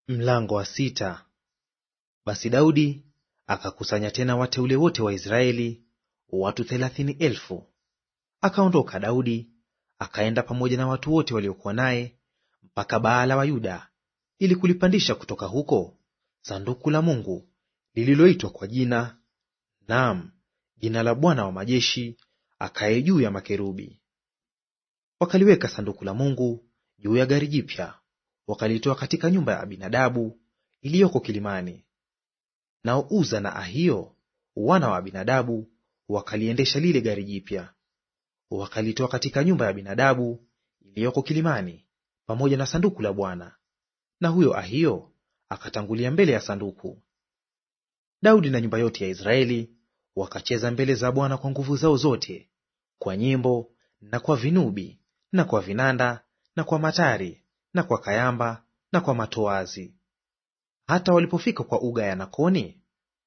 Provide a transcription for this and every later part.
Mlango wa sita. Basi Daudi akakusanya tena wateule wote wa Israeli, watu 30,000. Akaondoka Daudi akaenda pamoja na watu wote waliokuwa naye mpaka Baala wa Yuda, ili kulipandisha kutoka huko sanduku la Mungu lililoitwa kwa jina, naam, jina la Bwana wa majeshi, akaye juu ya makerubi. Wakaliweka sanduku la Mungu juu ya gari jipya, wakalitoa katika nyumba ya Abinadabu iliyoko kilimani. Nao Uza na Ahio wana wa Abinadabu wakaliendesha lile gari jipya. Wakalitoa katika nyumba ya Abinadabu iliyoko kilimani pamoja na sanduku la Bwana, na huyo Ahio akatangulia mbele ya sanduku. Daudi na nyumba yote ya Israeli wakacheza mbele za Bwana kwa nguvu zao zote, kwa nyimbo na kwa vinubi na kwa vinanda na kwa matari na kwa kayamba na kwa matoazi. Hata walipofika kwa uga ya Nakoni,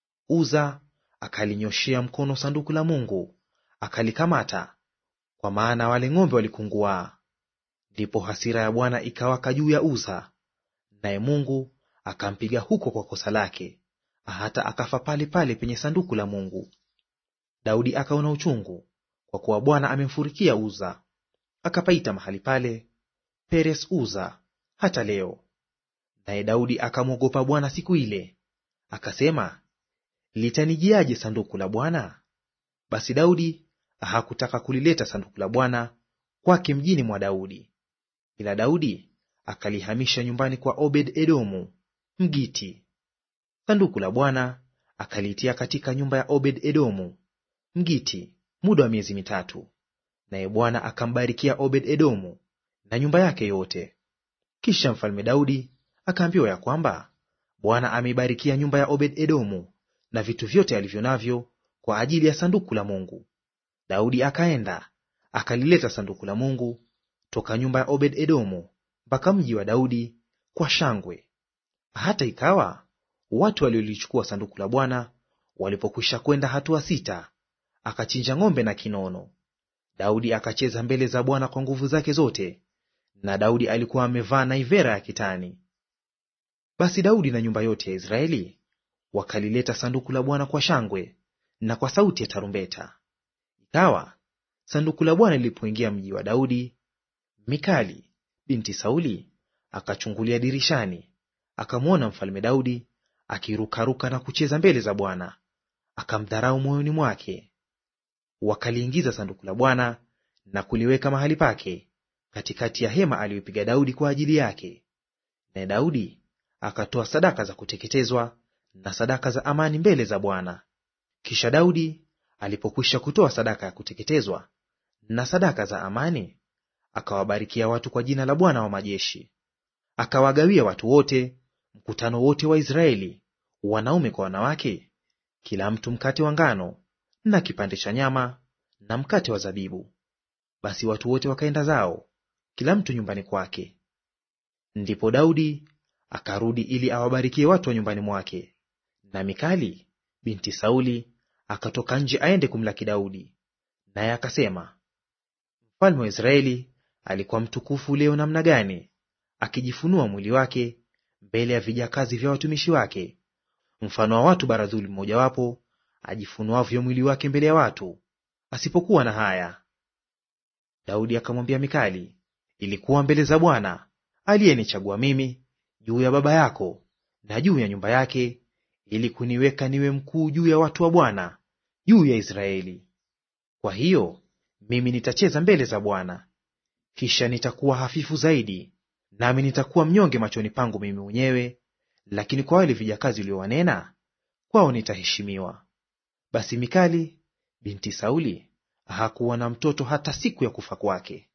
Uza akalinyoshea mkono sanduku la Mungu, akalikamata, kwa maana wale ng'ombe walikunguaa. Ndipo hasira ya Bwana ikawaka juu ya Uza, naye Mungu akampiga huko kwa kosa lake, hata akafa pale pale penye sanduku la Mungu. Daudi akaona uchungu, kwa kuwa Bwana amemfurikia Uza, akapaita mahali pale Peres Uza hata leo. Naye Daudi akamwogopa Bwana siku ile, akasema, litanijiaje sanduku la Bwana? Basi Daudi hakutaka kulileta sanduku la Bwana kwake mjini mwa Daudi, ila Daudi akalihamisha nyumbani kwa Obed-Edomu Mgiti. Sanduku la Bwana akaliitia katika nyumba ya Obed-Edomu Mgiti muda wa miezi 3, naye Bwana akambarikia Obed-Edomu na nyumba yake yote. Kisha mfalme Daudi akaambiwa ya kwamba Bwana ameibarikia nyumba ya Obed-Edomu na vitu vyote alivyo navyo kwa ajili ya sanduku la Mungu. Daudi akaenda akalileta sanduku la Mungu toka nyumba ya Obed-Edomu mpaka mji wa Daudi kwa shangwe. Hata ikawa watu waliolichukua sanduku la Bwana walipokwisha kwenda hatua 6, akachinja ng'ombe na kinono. Daudi akacheza mbele za Bwana kwa nguvu zake zote, na Daudi alikuwa amevaa naivera ya kitani. Basi Daudi na nyumba yote ya Israeli wakalileta sanduku la Bwana kwa shangwe na kwa sauti ya tarumbeta. Ikawa sanduku la Bwana lilipoingia mji wa Daudi, Mikali binti Sauli akachungulia dirishani, akamwona mfalme Daudi akirukaruka na kucheza mbele za Bwana, akamdharau moyoni mwake. Wakaliingiza sanduku la Bwana na kuliweka mahali pake katikati ya hema aliyopiga Daudi kwa ajili yake. Naye Daudi akatoa sadaka za kuteketezwa na sadaka za amani mbele za Bwana. Kisha Daudi alipokwisha kutoa sadaka ya kuteketezwa na sadaka za amani, akawabarikia watu kwa jina la Bwana wa majeshi. Akawagawia watu wote, mkutano wote wa Israeli, wanaume kwa wanawake, kila mtu mkate wa ngano na kipande cha nyama na mkate wa zabibu. Basi watu wote wakaenda zao, kila mtu nyumbani kwake. Ndipo Daudi akarudi ili awabarikie watu wa nyumbani mwake. Na Mikali binti Sauli akatoka nje aende kumlaki Daudi, naye akasema, mfalme wa Israeli alikuwa mtukufu leo namna gani, akijifunua mwili wake mbele ya vijakazi vya watumishi wake, mfano wa watu baradhuli mmojawapo ajifunuavyo mwili wake mbele ya watu, asipokuwa na haya. Daudi akamwambia Mikali, ilikuwa mbele za Bwana aliyenichagua mimi juu ya baba yako na juu ya nyumba yake, ili kuniweka niwe mkuu juu ya watu wa Bwana, juu ya Israeli. Kwa hiyo mimi nitacheza mbele za Bwana. Kisha nitakuwa hafifu zaidi, nami nitakuwa mnyonge machoni pangu mimi mwenyewe, lakini kwa wale vijakazi uliowanena, kwao nitaheshimiwa. Basi Mikali binti Sauli hakuwa na mtoto hata siku ya kufa kwake.